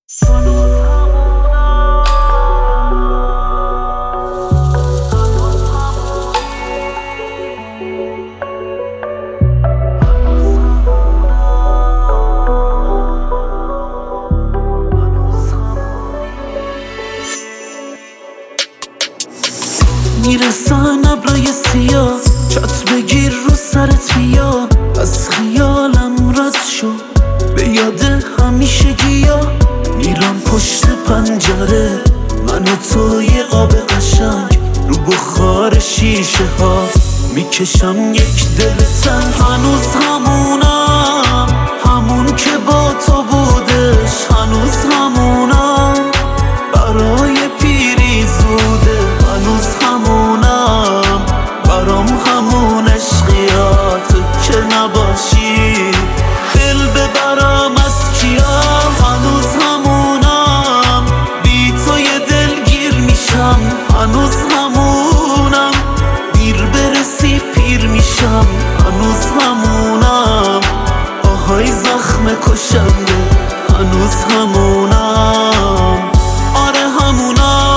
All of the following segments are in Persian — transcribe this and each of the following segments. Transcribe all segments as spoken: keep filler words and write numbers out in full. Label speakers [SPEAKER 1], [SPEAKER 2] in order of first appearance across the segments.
[SPEAKER 1] میرسن ابرای سیاه، چت بگیر رو سرت بیا. از خیالم رد شو به یاد همیشگیا. میرم پشت پنجره من و توی آب قشنگ، رو بخار شیشه ها میکشم یک دل تنگ. هنوز همونم، همون که با تو بودش. هنوز همونم، برای پیری زوده. هنوز همونم، برام همون عشقیات که نباشی دل ببرم از کیا. هنوز همونم، بی تو یه دل گیر میشم. هنوز همونم، دیر برسی پیر میشم. هنوز همونم، آهای زخم کشنده. هنوز همونم، آره همونم.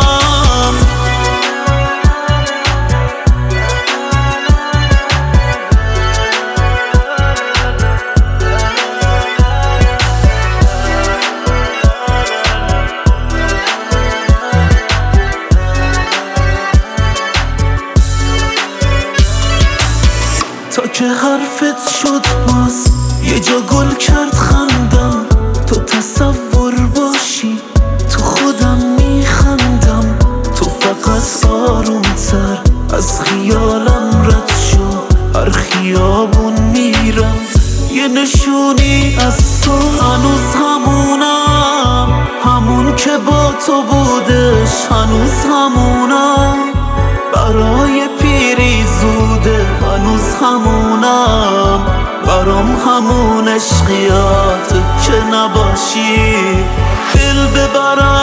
[SPEAKER 1] تا که حرفت شد باز یه جا گل کرد خندم. تو تصور باشی تو خودم میخندم. تو فقط آرومتر از خیالم رد شو. هر خیابون میرم یه نشونی از تو. هنوز همونم، همون که با تو بودش. هنوز همونم، برای پیری زوده. هنوز همونم، برام همون عشقیات که نباشی دل ببرم